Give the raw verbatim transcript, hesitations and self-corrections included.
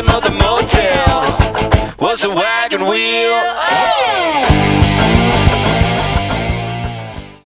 name of the motel was a wagon wheel. Oh!